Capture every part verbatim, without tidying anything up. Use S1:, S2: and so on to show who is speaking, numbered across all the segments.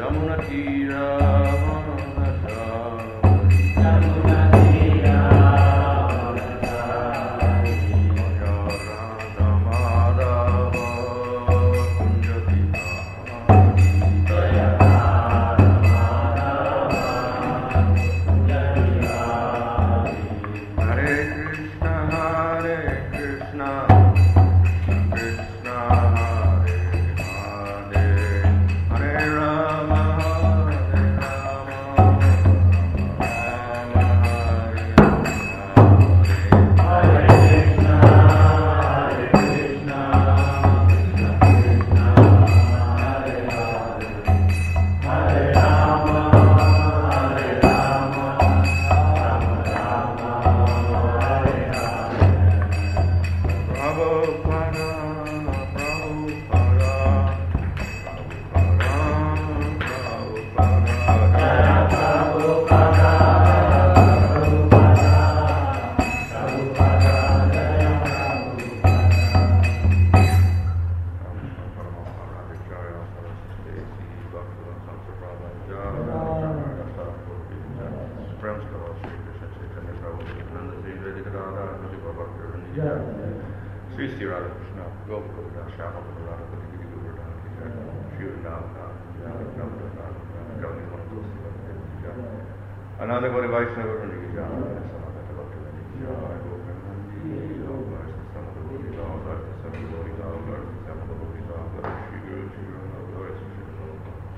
S1: Another Gauri Vaishnava Vrinda ki jai, Sanatana Bhakti Vrinda ki jai, Govinda Ji, Om Namo Sanatana Bhakti Vrinda, Sanatana Bhakti Vrinda, Sanatana Bhakti Vrinda, Shri Guru, Shri Guru, Shri Guru.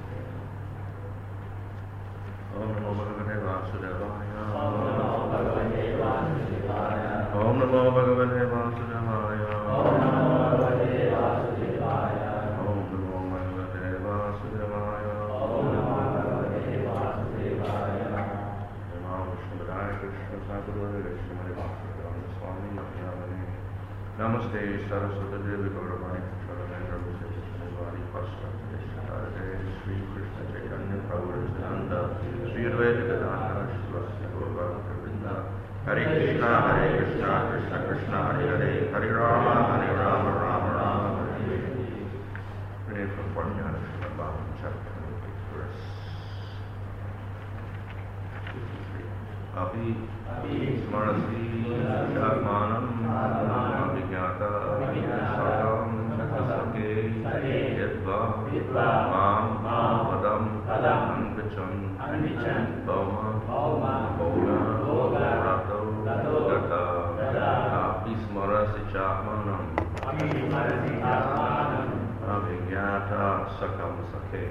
S1: Om Namo Bhagavate Vasudevaya. Om Namo Bhagavate Vasudevaya. Om Namo Bhagavate Vasudevaya. Om Namo Bhagavate Vasudevaya. Om Namo Bhagavate Vasudevaya. Om Namo Bhagavate Vasudevaya. Namaste Saraswati Devi Gauravani Charanendra Visesvari Paswati Shadade Sri Krishna Chaitanya Prabhu Nityananda Sri Advaita Gadadhara Srivastava Gaurapada Vrinda Hare Krishna Hare Krishna Krishna Krishna Hare Hare Hare Rama Hare Rama Rama Rama Hare Hare. Read from Paranyana Srimad Bhagavatam chapter verse Api Smarasi Shakmanam Abhigyata Sakam Sakasake Yadva Mam Padam Anvichan Bhauma Bhoga Rato Gata Api Smarasi Shakmanam Abhigyata Sakam Sake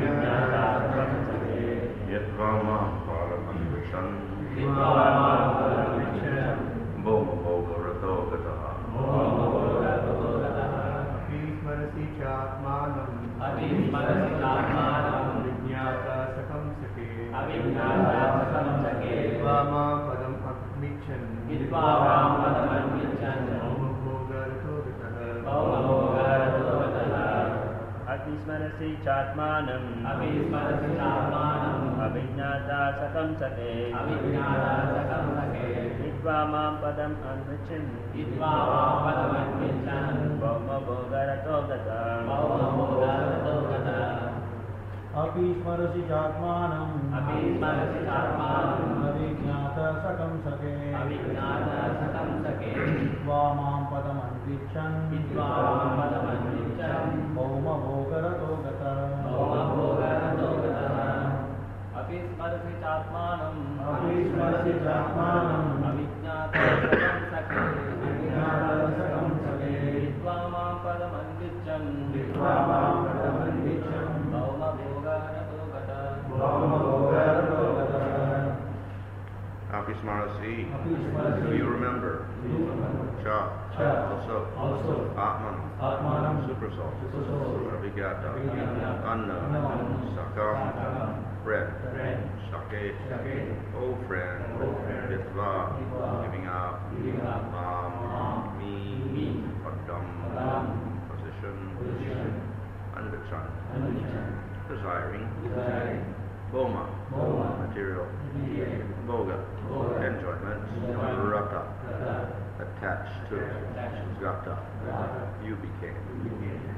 S1: Yadva Mam Padam Anvichan Boma Bhoga Rato Gata
S2: Abhismarasi Chatmanam
S3: Abhismarasi Chatmanam
S2: Vignata Sakam Sake
S3: Avignata Sakam Sake
S2: Vama Padam Akmichan
S3: Vidvama Padam Akmichan
S2: Boma Bhoga Rato Gata
S3: Boma Bhoga Rato Gata
S4: Abhismarasi Chatmanam
S3: Abhismarasi Chatmanam
S4: Avignata Sakam Sake
S3: Avignata Sakam Sake
S4: Vidvama Padam Anvichan
S3: Vidvama Padam Akmichan
S4: Boma Bhoga Rato Gata
S3: Boma Bhoga Rato Gata
S2: Abhismarasi Chatmanam
S3: Abhismarasi Chatmanam
S2: Avignata Sakam Sake
S3: Avignata Sakam Sake
S2: Vidvamam Padam Anvichan
S3: Vidvama Padam Akmichan
S2: Boma Bhoga Rato Gata
S3: Boma Bhoga Rato Gata Abhismarasi Chatmanam
S2: Abhismarasi Chatmanam
S3: Avignata Sakam Sake
S2: Avignata Sakam Sake
S3: Vidvama Padam Akmichan
S2: Vidvamam Padam Anvichan
S3: Boma Bhoga Rato Gata
S2: Boma Bhoga Rato Gata
S1: Abhismarasi.
S2: Abhismarasi.
S1: Do you remember? Cha.
S2: Cha.
S1: Also.
S2: Also.
S1: Atman.
S2: Atmanam.
S1: Supersoul.
S2: Supersoul.
S1: Abhigyata.
S2: Abhigyata.
S1: Anna.
S2: Anna.
S1: Sakam.
S2: Sakam.
S1: Bread.
S2: Bread.
S1: Sake.
S2: Sake.
S1: Oh friend.
S2: Oh friend.
S1: Vitva.
S2: Vitva.
S1: Giving up.
S2: Giving up.
S1: Mom.
S2: Mom.
S1: Me.
S2: Me.
S1: Padam.
S2: Padam.
S1: Position.
S2: Position.
S1: Anvichan.
S2: Anvichan.
S1: Desiring.
S2: Desiring.
S1: Boma.
S2: Boma.
S1: Material.
S2: Material.
S1: Bhoga.
S2: Bhoga.
S1: Enjoyment.
S2: Enjoyment.
S1: Rata.
S2: Rata.
S1: Attached to.
S2: Attached.
S1: Gata.
S2: Gata.
S1: You became.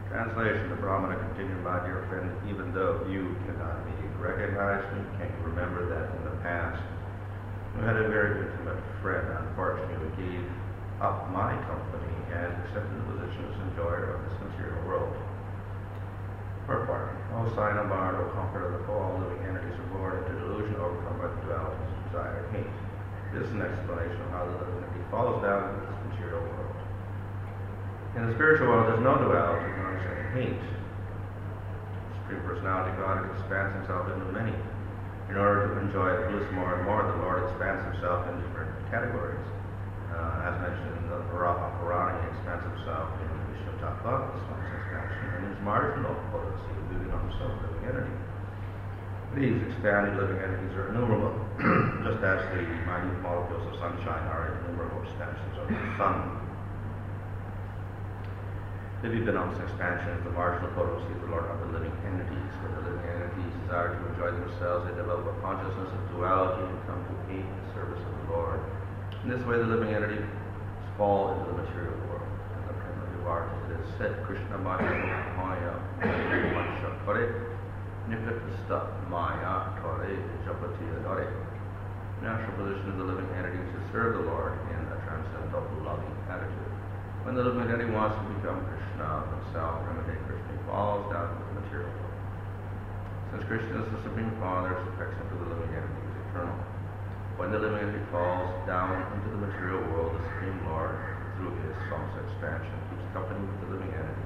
S1: Translation, the Brahmana continued, my dear friend, even though you cannot immediately recognize me, can you remember that in the past you had a very intimate friend, unfortunately gave up my company and accepted the position as enjoyer of this material world. Purport. O sign of art, O comfort of the all living entities are born into delusion, overcome by the dualities of desire and hate. This is an explanation of how the living entity falls down into this material world. In the spiritual world, there's no duality, nor is any hate. The Supreme Personality God expands himself into many. In order to enjoy bliss more and more, the Lord expands himself in different categories. Uh, as mentioned in the Purana, he expands himself in Vishnu Tattva, this one's expansion, and his marginal potency, living on himself, living entity. These expanded living entities are innumerable, just as the minute molecules of sunshine are innumerable expansions of the sun. The Vipanam's expansion is the marginal potency of the Lord of the living entities. When the living entities desire to enjoy themselves, they develop a consciousness of duality and come to hate the service of the Lord. In this way, the living entities fall into the material world. In the primitive art, it is said, Krishna Maya Maya Mansha Kare Nikatista Maya Kare Japati Adare. The natural position of the living entities is to serve the Lord in a transcendental loving attitude. When the living entity wants to become Krishna himself, imitate Krishna, he falls down to the material world. Since Krishna is the Supreme Father, his affection for the living entity is eternal. When the living entity falls down into the material world, the Supreme Lord, through his self's expansion, keeps company with the living entity.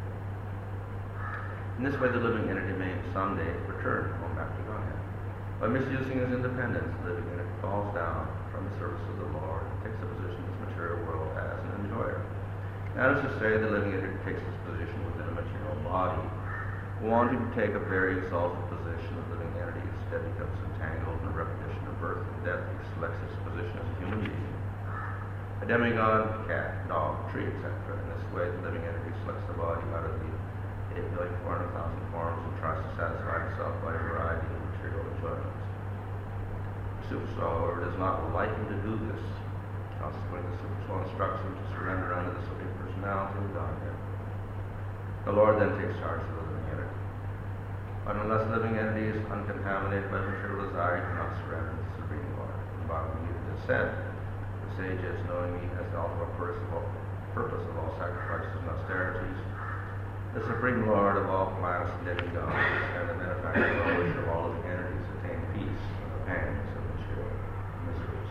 S1: In this way, the living entity may someday return home back to Godhead. By misusing his independence, the living entity falls down from the service of the Lord and takes a position in this material world as an enjoyer. That is to say, the living entity takes its position within a material body. Wanting to take a very exalted position, the living entity instead becomes entangled in the repetition of birth and death. He selects its position as a human being, a demigod, cat, dog, tree, et cetera. In this way, the living entity selects the body out of the eight million four hundred thousand forms and tries to satisfy himself by a variety of material enjoyments. Super Soul, however, does not like him to do this. Consequently, the Super Soul instructs him to surrender unto the Supreme Personality of Godhead. The Lord then takes charge of the living entity. But unless the living entity is uncontaminated by material desire, he cannot surrender to the Supreme Lord. In the Bhagavad Gita it is said, the sages, knowing me as the ultimate purpose of all sacrifices and austerities, the Supreme Lord of all planets and demigods, and the benefactor of all wish of all living entities, attain peace from the pangs of material miseries.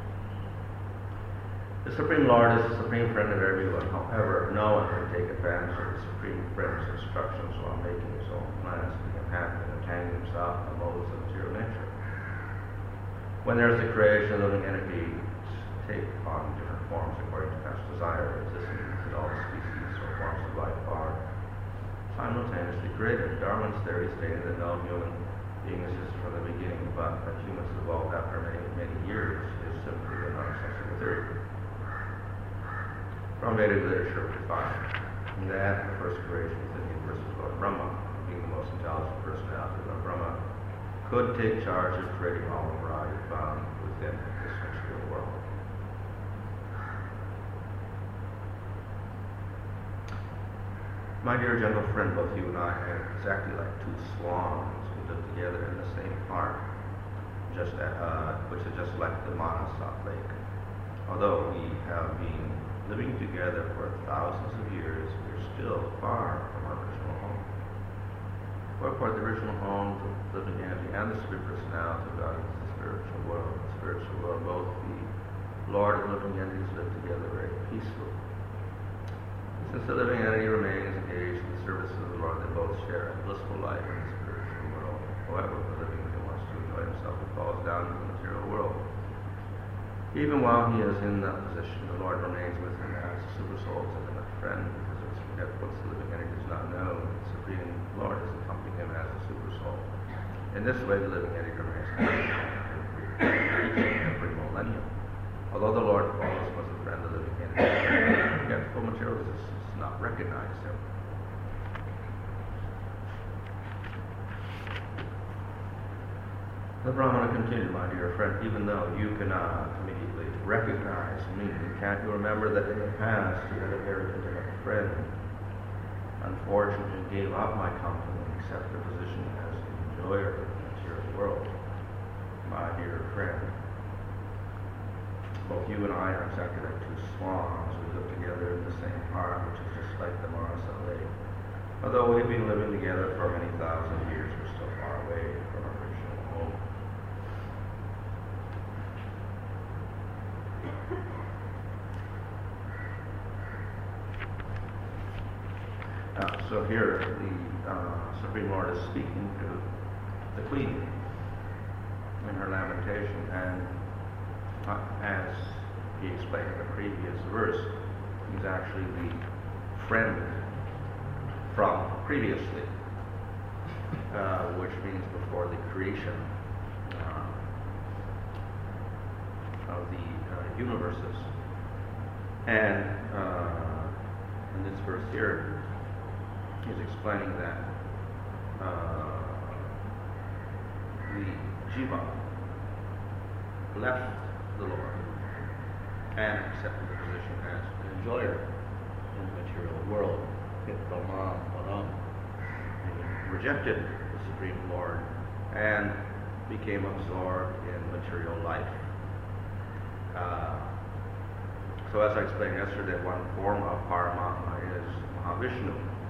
S1: The Supreme Lord is the supreme friend of everyone. However, no one can take advantage of the Supreme Friend's instructions while making his own plans to become happy and entangle himself in the modes of material nature. When there is the creation, living entities take on different forms according to past desire. Existence in all species or forms of life are simultaneously created. Darwin's theory stated that no human being exists from the beginning, but that humans evolved after many, many years is simply a nonsensical theory. From Vedic literature, we find that the first creation within the universe was Lord Brahma, being the most intelligent personality. Lord Brahma could take charge of creating all the variety found within this material world. My dear gentle friend, both you and I are exactly like two swans who live together in the same park, just at, uh, which is just like the Manasat Lake. Although we have been living together for thousands of years, we are still far from our original home. Wherefore, the original home, the living entity, and the Supreme Personality of God is the spiritual world. The spiritual world, both the Lord and living entities live together very peacefully. Since the living entity remains engaged in the service of the Lord, they both share a blissful life in the spiritual world. However, the living entity wants to enjoy himself and falls down into the material world. Even while he is in that position, the Lord remains with him as a super soul, as a friend, because it's forgetful the living entity does not know that the Supreme Lord is accompanying him as a super soul. In this way, the living entity remains every millennium. Although the Lord follows him as a friend, the living entity, forgetful materialism does not recognize him. The Brahmana continued, my dear friend, even though you cannot immediately recognize me, can't you remember that in the past you had a very intimate friend, unfortunately gave up my company and accepted a position as the enjoyer of the material world. My dear friend, both you and I are exactly like two swans. We live together in the same heart, which is just like the Manasa Lake. Although we've been living together for many thousand years, we're still far away from our original home. Uh, so here, the uh, Supreme Lord is speaking to the Queen in her lamentation, and uh, as he explained in the previous verse, he's actually the friend from previously, uh, which means before the creation uh, of the uh, universes. And uh, in this verse here, he's explaining that uh, the Jiva left the Lord and accepted the position as an enjoyer in the material world. He rejected the Supreme Lord and became absorbed in material life. Uh, so as I explained yesterday, one form of Paramatma is Mahavishnu.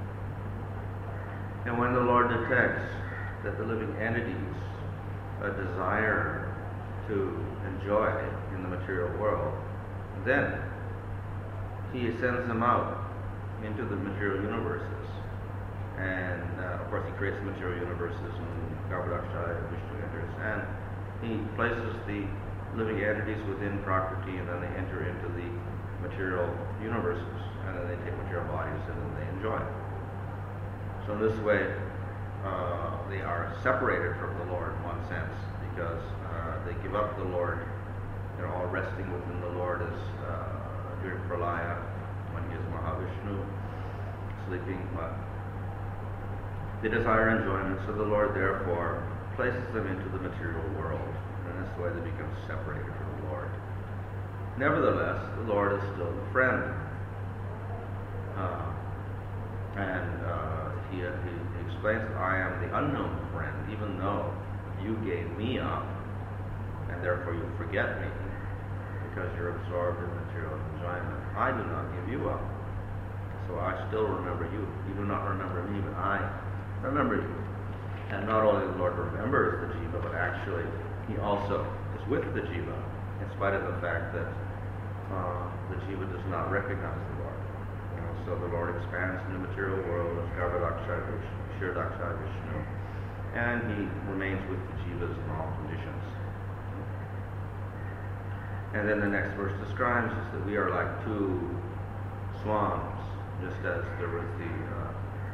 S1: And when the Lord detects that the living entities a desire to enjoy in the material world, then he sends them out into the material universes. And uh, of course he creates the material universes, and Garbhodakshaya, Vishnu enters, and he places the living entities within Prakriti, and then they enter into the material universes, and then they take material bodies and then they enjoy. So in this way, uh, they are separated from the Lord in one sense, because uh, they give up the Lord. They're all resting within the Lord as uh, during Pralaya, when he is Mahavishnu, sleeping, but they desire enjoyment, so the Lord therefore places them into the material world, and in this way they become separated from the Lord. Nevertheless, the Lord is still the friend, uh, and uh, he, he, he explains that I am the unknown friend, even though you gave me up, and therefore you forget me, because you're absorbed in material enjoyment. I do not give you up, so I still remember you. You do not remember me, but I remember you. And not only the Lord remembers the Jiva, but actually he also is with the Jiva, in spite of the fact that uh, the Jiva does not recognize the Lord. You know, so the Lord expands in the material world as Garbhodakshaya, Kshirodakshaya Vishnu, and he remains with the Jivas in all conditions. And then the next verse describes us that we are like two swans, just as there was the uh,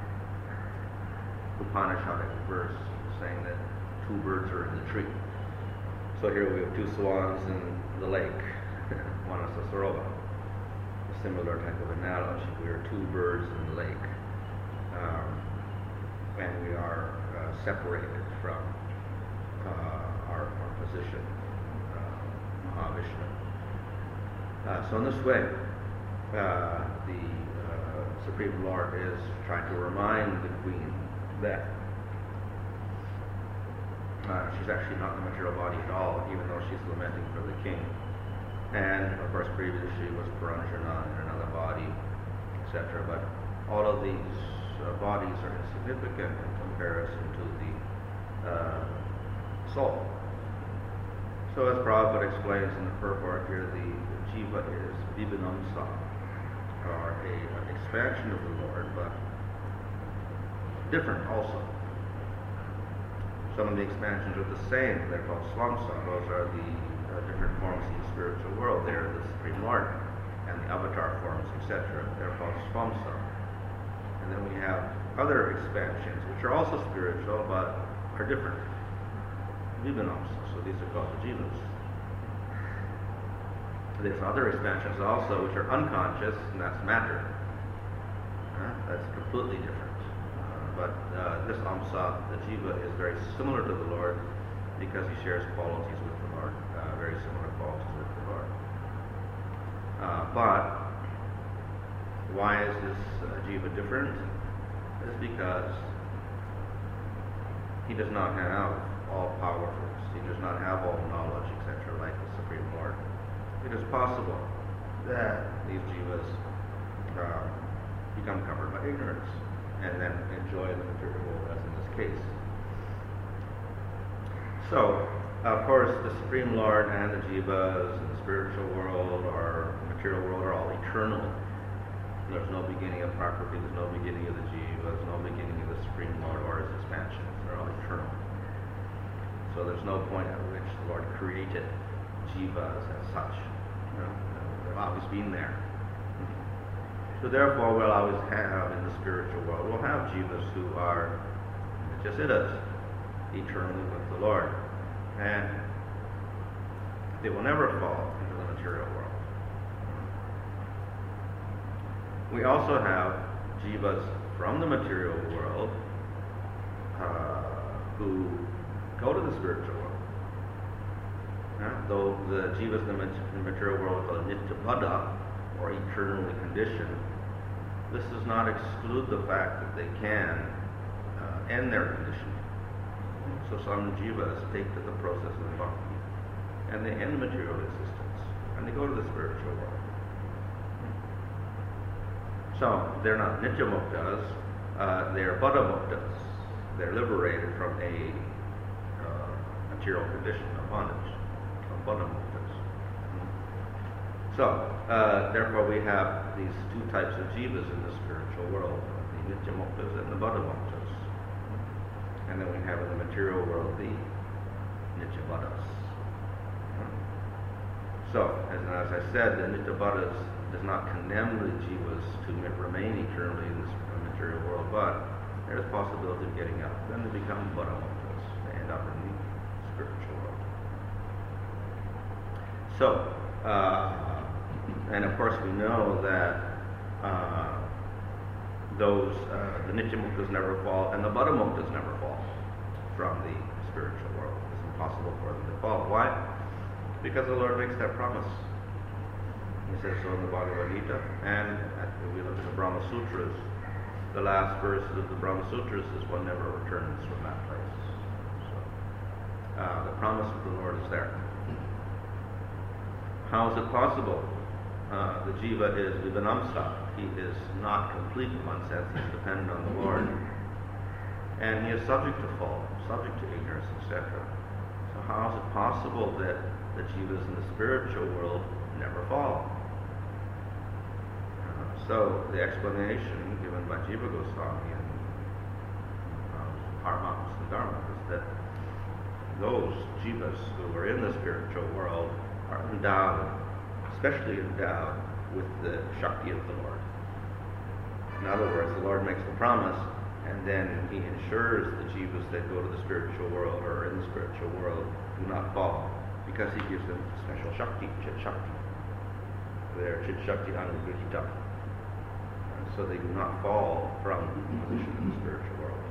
S1: Upanishadic verse saying that two birds are in the tree. So here we have two swans in the lake, one is a Sarovar. A similar type of analogy. We are two birds in the lake, um, and we are uh, separated from uh, our, our position, uh, Mahavishnu. Uh, so in this way, uh, the uh, Supreme Lord is trying to remind the Queen that uh, she's actually not in the material body at all, even though she's lamenting for the king. And of course, previously she was Puranjana in another body, et cetera. But all of these uh, bodies are insignificant in comparison to the uh, soul. So as Prabhupada explains in the purport here, the, the Jiva is Vibhinamsa, or a, an expansion of the Lord, but different also. Some of the expansions are the same. They're called Swamsa. Those are the uh, different forms of the spiritual world. They're the Supreme Lord and the avatar forms, et cetera. They're called Swamsa. And then we have other expansions, which are also spiritual, but are different. Vibhinamsa. So these are called the Jivas. There's other expansions also, which are unconscious, and that's matter. Uh, that's completely different. But uh, this Amsa, the Jiva, is very similar to the Lord because he shares qualities with the Lord, uh, very similar qualities with the Lord. Uh, but why is this uh, Jiva different? is because he does not have all powers, he does not have all knowledge, et cetera, like the Supreme Lord. It is possible that these jivas uh, become covered by ignorance and then enjoy the material world, as in this case. So, of course, the Supreme Lord and the jivas and the spiritual world or the material world are all eternal. There's no beginning of Prakriti, there's no beginning of the jivas, no beginning of the Supreme Lord or his expansions. They're all eternal. So there's no point at which the Lord created jivas as such. You know, they've always been there. So therefore, we'll always have in the spiritual world, we'll have jivas who are nityasiddhas, eternally with the Lord. And they will never fall into the material world. We also have jivas from the material world uh, who go to the spiritual world. Uh, though the jivas in the, mat- in the material world are called nityabada, or eternally conditioned, this does not exclude the fact that they can uh, end their conditioning. So some jivas take to the process of bhakti, and they end material existence, and they go to the spiritual world. So they're not nityamuktas, uh, they're buddhamuktas. They're liberated from a uh, material condition of bondage, of buddhamuktas. So, uh, therefore we have these two types of jivas in the spiritual world, the nityamuktas and the buddhamuktas. And then we have in the material world the nityabadas. So, as, as I said, the nityabadas does not condemn the jivas to remain eternally in this material world, but there is possibility of getting out. Then they become buddhamuktas. They end up in the spiritual world. So, uh, and of course we know that uh, those, uh, the nityamuktas never fall, and the buddhamuktas never fall from the spiritual world. It's impossible for them to fall. Why? Because the Lord makes that promise. He says so in the Bhagavad Gita, and at, if we look at the Brahma Sutras, the last verse of the Brahma Sutras is one never returns from that place. So, uh, the promise of the Lord is there. How is it possible? Uh, the jiva is vivanamsa. He is not complete in one sense. He's dependent on the Lord. And he is subject to fall, subject to ignorance, et cetera. So how is it possible that the jivas in the spiritual world never fall? Uh, so the explanation given by Jiva Goswami in uh, Paramahamsa and Dharma is that those jivas who are in the spiritual world are endowed, especially endowed, with the Shakti of the Lord. In other words, the Lord makes the promise, and then he ensures the jivas that go to the spiritual world or are in the spiritual world do not fall, because he gives them special Shakti, Chit Shakti. They're Chit Shakti Anugrihita. So they do not fall from the position in the spiritual world.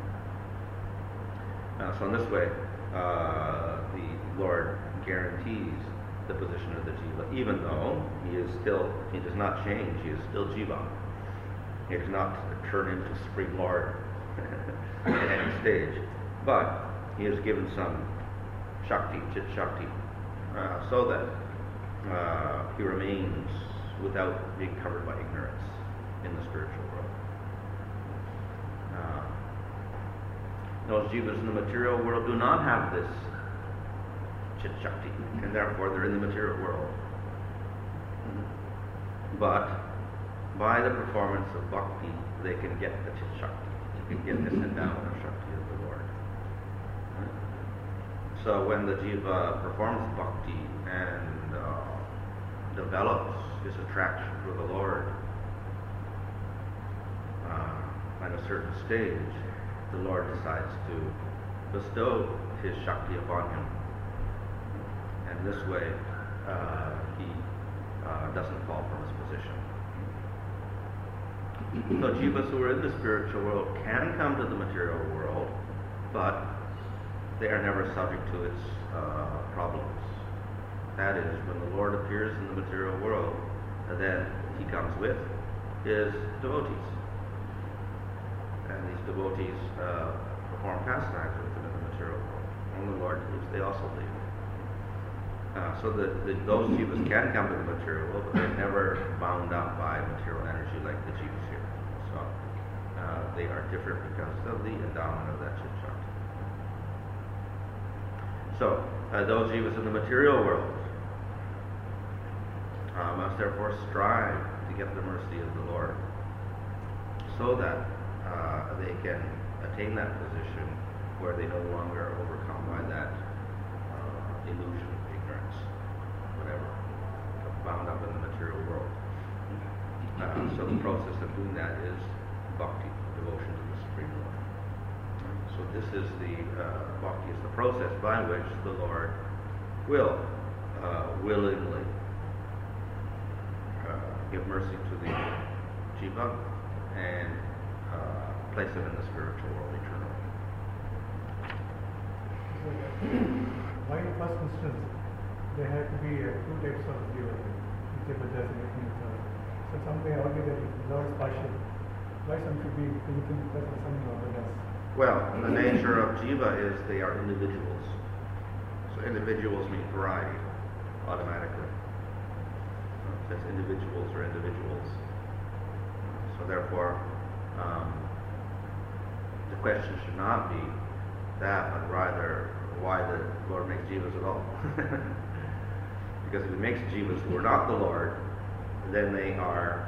S1: Uh, so in this way, uh, the Lord guarantees the position of the jiva, even though he is still, he does not change, he is still jiva. He does not turn into Supreme Lord at any stage, but he is given some Shakti, Chit Shakti, uh, so that uh, he remains without being covered by ignorance in the spiritual world. Uh, those jivas in the material world do not have this Chit Shakti, and therefore they're in the material world. But by the performance of bhakti, they can get the Chit Shakti. You can get this endowment of Shakti of the Lord. So when the jiva performs bhakti and uh, develops his attraction for the Lord uh, at a certain stage, the Lord decides to bestow his Shakti upon him. And this way, uh, he uh, doesn't fall from his position. So jivas who are in the spiritual world can come to the material world, but they are never subject to its uh, problems. That is, when the Lord appears in the material world, then he comes with his devotees. and these devotees uh, perform pastimes with them in the material world. When the Lord leaves, they also leave. Uh, so the, the, those jivas can come to the material world, but they're never bound up by material energy like the jivas here. So uh, they are different because of the endowment of that chit shakti. So uh, those jivas in the material world uh, must therefore strive to get the mercy of the Lord, so that uh, they can attain that position where they no longer are overcome by that uh, illusion, ignorance, whatever, bound up in the material world. Uh, so the process of doing that is bhakti, devotion to the Supreme Lord. So this is the uh, bhakti, is the process by which the Lord will uh, willingly uh, give mercy to the jiva and uh, place them in the spiritual world eternally.
S2: Why in first instance there had to be uh, two types of jiva, whichever does making it. So some may argue that the Lord is partial. Why some should be physical because of some other does?
S1: Well, the nature of jiva is they are individuals. So individuals mean variety automatically. So it's individuals or individuals. So therefore, um, the question should not be that, but rather why the Lord makes jivas at all. Because if He makes jivas who are not the Lord, then they are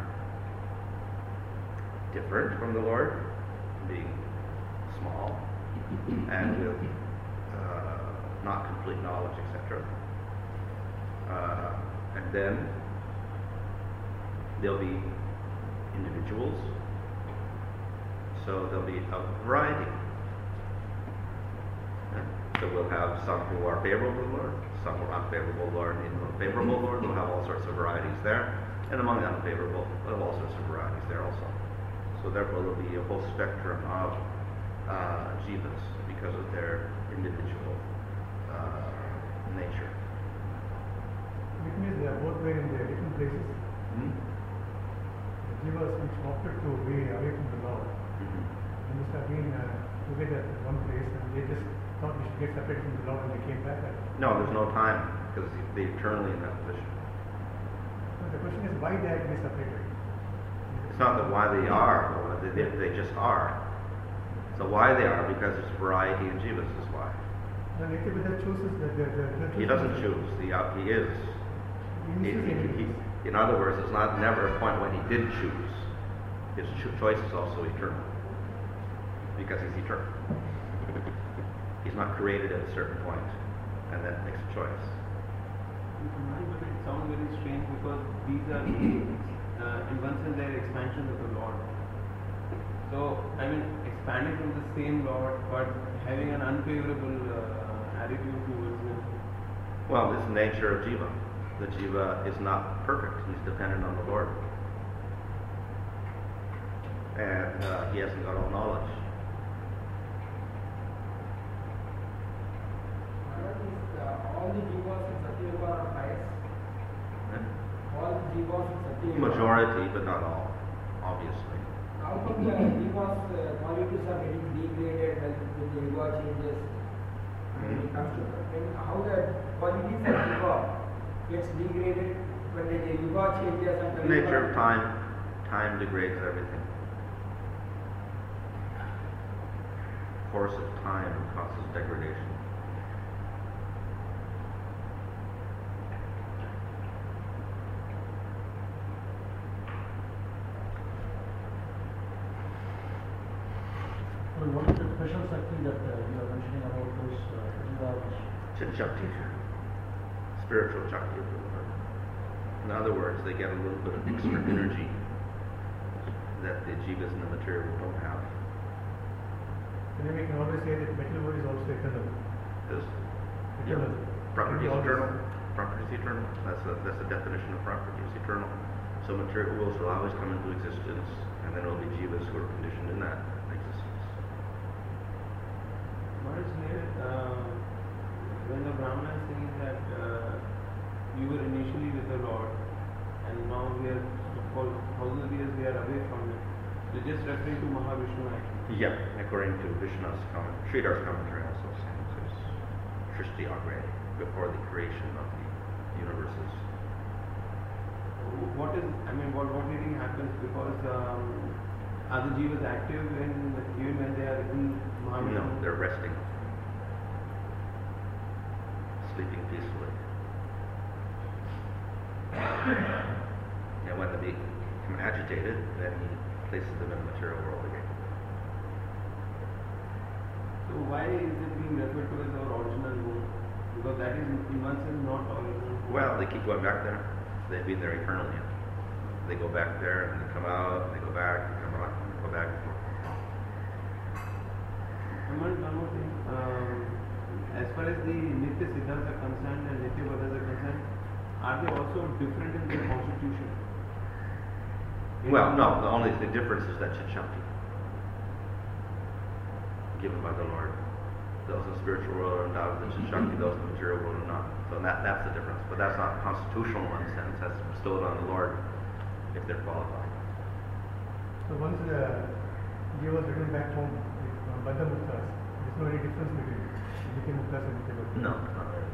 S1: different from the Lord, being small and with uh, not complete knowledge, et cetera. Uh, and then there'll be individuals, so there'll be a variety. Yeah. So we'll have some who are favorable to the Lord, some who are unfavorable to the Lord. In the favorable Lord, we'll have all sorts of varieties there, and among the unfavorable, we'll have all sorts of varieties there also. So therefore, there'll be a whole spectrum of uh, jivas because of their individual uh, nature.
S2: It means they are both were in their different places.
S1: Hmm?
S2: The jivas which opted to be away from the Lord,
S1: Mm-hmm.
S2: they must have been uh, together at one place, and they just thought we should get separated from the Lord, and they came back.
S1: No, there's no time because they're eternally in that position.
S2: So the question is why they have to be separated.
S1: It's not that why they are, but they, they just are. So why they are, because there's variety in jivas is why.
S2: The Nityabuddha chooses the, the, the, the
S1: He doesn't choose. The, uh, he is.
S2: He
S1: He,
S2: chooses
S1: he, he,
S2: anything.
S1: in other words, it's not never a point when he did choose. His cho- choice is also eternal, because he's eternal. He's not created at a certain point and then makes a choice.
S5: But it sounds very strange because these are, uh, in one sense, they are expansions of the Lord. So, I mean, expanding from the same Lord, but having an unfavorable uh, attitude towards Him.
S1: Well, this is the nature of jiva. The jiva is not perfect. He's dependent on the Lord. And uh, he hasn't got all knowledge.
S3: All the jivas in Satyayuga are pious.
S1: Eh?
S3: All the jivas in Satyayuga.
S1: Majority, but not all, obviously.
S3: How come the jivas uh, qualities are getting degraded when, when the yuga changes? When it comes to when, how the qualities of yuga gets degraded when the yuga changes and the
S1: The nature
S3: yuga-
S1: of time, time degrades everything. Course of time causes degradation.
S2: Well, what is the special Shakti that uh, you are mentioning about those uh, jivas?
S1: Chit Shakti, spiritual Shakti of the Lord. In other words, they get a little bit of extra energy that the jivas in the material don't have.
S2: And then we can always say that material world is also eternal.
S1: This,
S2: Eternal.
S1: Prakriti is
S2: Always.
S1: eternal. Prakriti is eternal. That's the, that's the definition of Prakriti, is eternal. So material worlds will always come into existence, and then there will be jivas who are conditioned in that existence.
S5: What is here, uh, when the Brahmana is saying that uh, you were initially with the Lord, and now we are, for thousands of years we are away from Him. They're just referring to Mahavishnu actually.
S1: Yeah, according to Vishnu's comment, Sridhar's commentary also says it's Srishti Agre, before the creation of the universes.
S5: What is, I mean, what, what really happens because um, are the jivas active in, even when they are in Mahavishnu?
S1: No, they're resting, sleeping peacefully. And when they become agitated, then he places them in the material world again.
S5: So why is it being referred to as our original world? Because that is in one sense not original.
S1: Well, they keep going back there. They've been there eternally. They go back there and they come out, they go back, they come out, they go back.
S5: And one one more thing. Um, as far as the Nitya Siddhas are concerned and Nitya Vadas are concerned, are they also different in their constitution?
S1: Well, no, the only the difference is that Chichakti, given by the Lord. Those in the spiritual world are endowed with the Chichakti, those in the material world are not. So that, that's the difference. But that's not constitutional in one sense. That's bestowed on the Lord if they're qualified.
S2: So once the jivas return back home with uh, Baddha Muktas, there's no any difference between Nitya Muktas and Nitya Bhaktas.
S1: No, not really.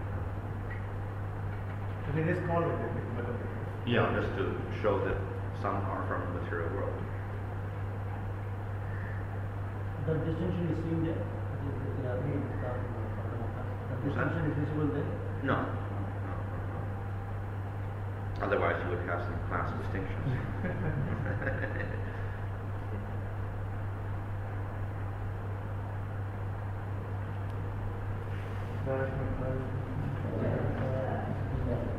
S2: So they just call it like Baddha Muktas.
S1: Yeah, just to show that some are from the material world.
S6: The distinction is seen there. The, the, the, the, the
S1: Who's that?
S6: distinction is visible there.
S1: No. no, no, no. Otherwise, you would have some class distinctions.
S2: Darshana,